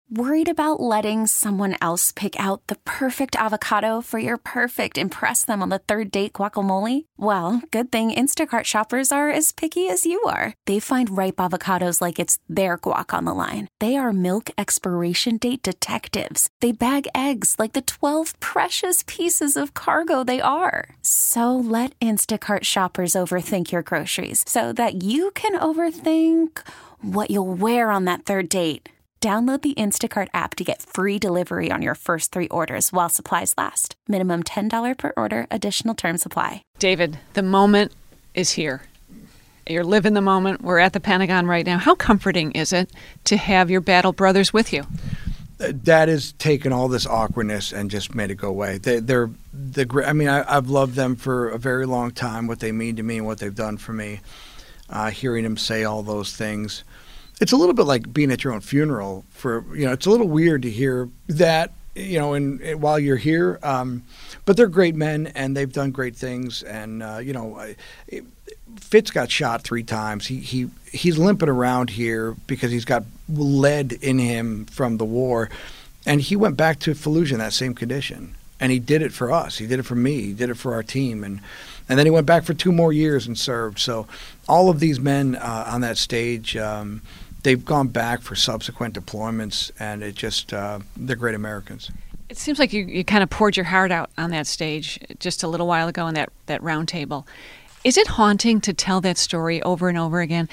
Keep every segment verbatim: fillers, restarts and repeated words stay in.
Worried about letting someone else pick out the perfect avocado for your perfect impress them on the third date guacamole? Well, good thing Instacart shoppers are as picky as you are. They find ripe avocados like it's their guac on the line. They are milk expiration date detectives. They bag eggs like the twelve precious pieces of cargo they are. So let Instacart shoppers overthink your groceries so that you can overthink what you'll wear on that third date. Download the Instacart app to get free delivery on your first three orders while supplies last. Minimum ten dollars per order. Additional terms apply. David, the moment is here. You're living the moment. We're at the Pentagon right now. How comforting is it to have your battle brothers with you? That has taken all this awkwardness and just made it go away. They, they're the great. I mean, I, I've loved them for a very long time. What they mean to me and what they've done for me. Uh, hearing them say all those things. It's a little bit like being at your own funeral. For you know, it's a little weird to hear that, you know, and, and while you're here. Um, but they're great men, and they've done great things. And uh, you know, it, Fitz got shot three times. He he he's limping around here because he's got lead in him from the war, and he went back to Fallujah in that same condition. And he did it for us. He did it for me. He did it for our team. And and then he went back for two more years and served. So all of these men uh, on that stage. Um, They've gone back for subsequent deployments, and it just, uh, they're great Americans. It seems like you, you kind of poured your heart out on that stage just a little while ago in that, that round table. Is it haunting to tell that story over and over again?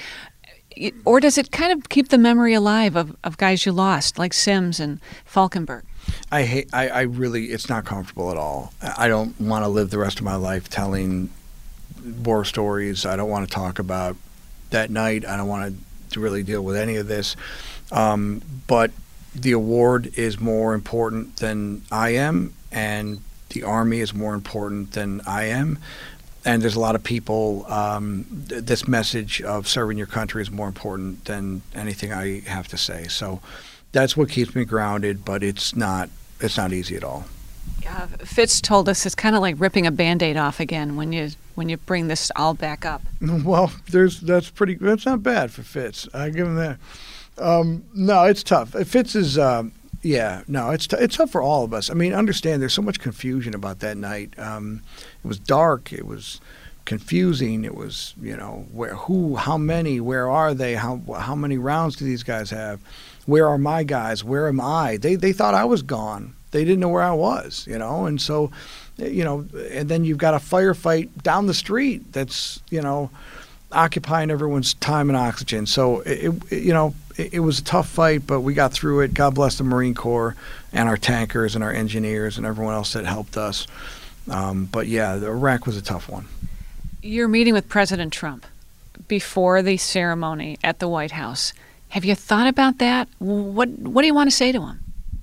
Or does it kind of keep the memory alive of, of guys you lost, like Sims and Falkenberg? I hate, I, I really, it's not comfortable at all. I don't want to live the rest of my life telling war stories. I don't want to talk about that night. I don't want to to really deal with any of this. Um, but the award is more important than I am, and the Army is more important than I am. And there's a lot of people, um, th- this message of serving your country is more important than anything I have to say. So that's what keeps me grounded, but it's not, it's not easy at all. Yeah, Fitz told us it's kind of like ripping a Band-Aid off again when you when you bring this all back up. Well, there's that's pretty. That's not bad for Fitz. I give him that. Um, no, it's tough. Fitz is. Um, yeah, no, it's t- it's tough for all of us. I mean, understand there's so much confusion about that night. Um, it was dark. It was confusing. It was, you know, where, who, how many, where are they? How how many rounds do these guys have? Where are my guys? Where am I? They they thought I was gone. They didn't know where I was, you know, and so, you know, and then you've got a firefight down the street that's, you know, occupying everyone's time and oxygen. So, it, it, you know, it, it was a tough fight, but we got through it. God bless the Marine Corps and our tankers and our engineers and everyone else that helped us. Um, but, yeah, Iraq was a tough one. You're meeting with President Trump before the ceremony at the White House. Have you thought about that? What What do you want to say to him?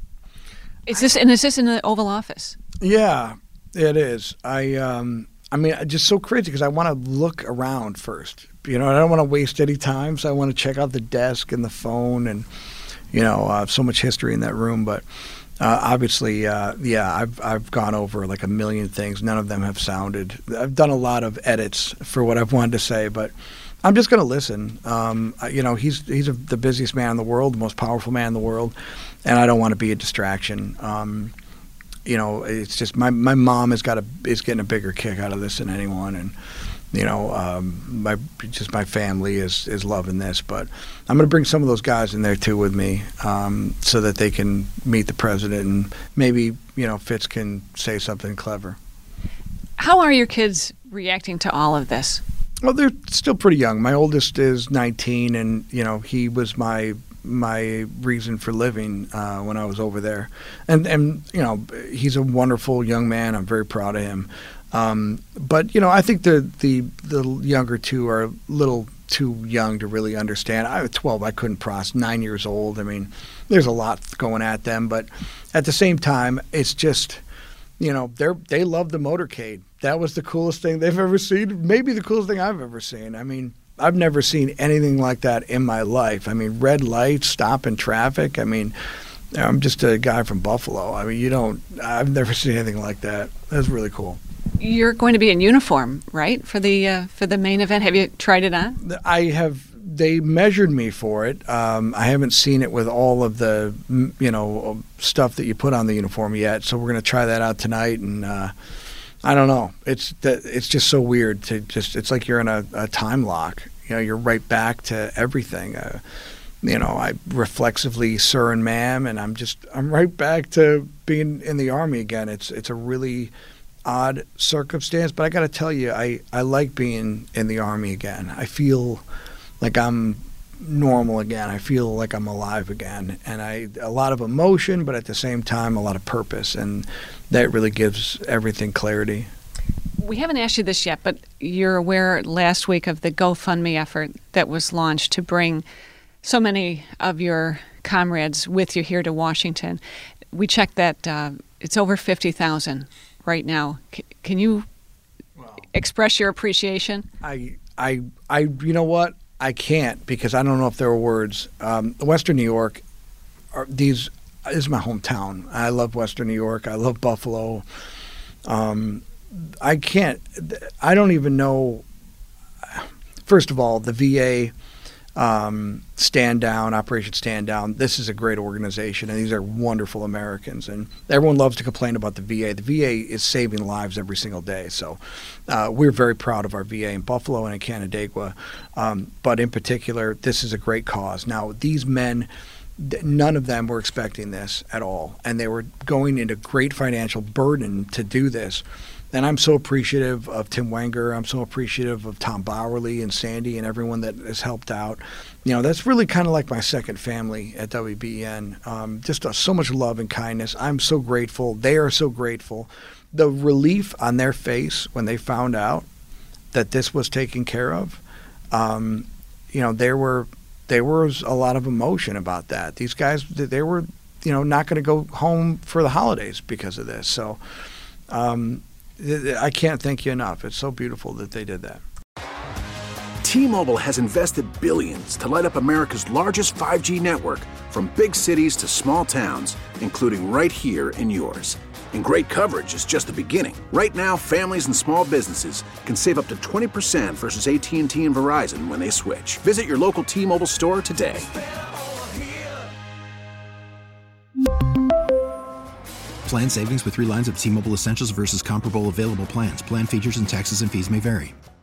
Is this and is this in the Oval Office? Yeah, it is. I um, I mean, it's just so crazy because I want to look around first. You know, I don't want to waste any time, so I want to check out the desk and the phone, and you know, uh, so much history in that room. But uh, obviously, uh, yeah, I've I've gone over like a million things. None of them have sounded. I've done a lot of edits for what I've wanted to say, but I'm just going to listen. Um, you know, he's he's a, the busiest man in the world, the most powerful man in the world, and I don't want to be a distraction. Um, you know, it's just my my mom has got a is getting a bigger kick out of this than anyone, and you know, um, my just my family is is loving this. But I'm going to bring some of those guys in there too with me, um, so that they can meet the president and maybe you know Fitz can say something clever. How are your kids reacting to all of this? Well, they're still pretty young. My oldest is nineteen, and you know he was my my reason for living uh, when I was over there. And and you know he's a wonderful young man. I'm very proud of him. Um, but you know I think the the the younger two are a little too young to really understand. I was twelve. I couldn't process. Nine years old. I mean, there's a lot going at them, but at the same time, it's just. You know, they they love the motorcade. That was the coolest thing they've ever seen. Maybe the coolest thing I've ever seen. I mean, I've never seen anything like that in my life. I mean, red lights, stopping traffic. I mean, I'm just a guy from Buffalo. I mean, you don't. I've never seen anything like that. That's really cool. You're going to be in uniform, right, for the uh, for the main event? Have you tried it on? I have they measured me for it. Um, I haven't seen it with all of the, you know, stuff that you put on the uniform yet. So we're going to try that out tonight. And uh, I don't know. It's that it's just so weird to just. It's like you're in a, a time lock. You know, you're right back to everything. Uh, you know, I reflexively, sir and ma'am, and I'm just I'm right back to being in the Army again. It's it's a really odd circumstance, but I got to tell you, I, I like being in the Army again. I feel like I'm normal again. I feel like I'm alive again, and I a lot of emotion, but at the same time, a lot of purpose, and that really gives everything clarity. We haven't asked you this yet, but you're aware last week of the GoFundMe effort that was launched to bring so many of your comrades with you here to Washington. We checked that uh, it's over fifty thousand right now. C- can you well, express your appreciation? I, I, I, you know what? I can't because I don't know if there are words. Um, Western New York, are these this is my hometown. I love Western New York. I love Buffalo. Um, I can't. I don't even know. First of all, the V A. Um, Stand Down, Operation Stand Down. This is a great organization, and these are wonderful Americans. And everyone loves to complain about the V A. The V A is saving lives every single day. So uh, we're very proud of our V A in Buffalo and in Canandaigua. Um, but in particular, this is a great cause. Now, these men, none of them were expecting this at all, and they were going into great financial burden to do this. And I'm so appreciative of Tim Wenger. I'm so appreciative of Tom Bowerly and Sandy and everyone that has helped out. You know, that's really kind of like my second family at W B E N. Um, just uh, so much love and kindness. I'm so grateful. They are so grateful. The relief on their face when they found out that this was taken care of, um, you know, there were there was a lot of emotion about that. These guys, they were, you know, not going to go home for the holidays because of this. So, um, I can't thank you enough. It's so beautiful that they did that. T-Mobile has invested billions to light up America's largest five G network, from big cities to small towns, including right here in yours. And great coverage is just the beginning. Right now, families and small businesses can save up to twenty percent versus A T and T and Verizon when they switch. Visit your local T-Mobile store today. Plan savings with three lines of T-Mobile Essentials versus comparable available plans. Plan features and taxes and fees may vary.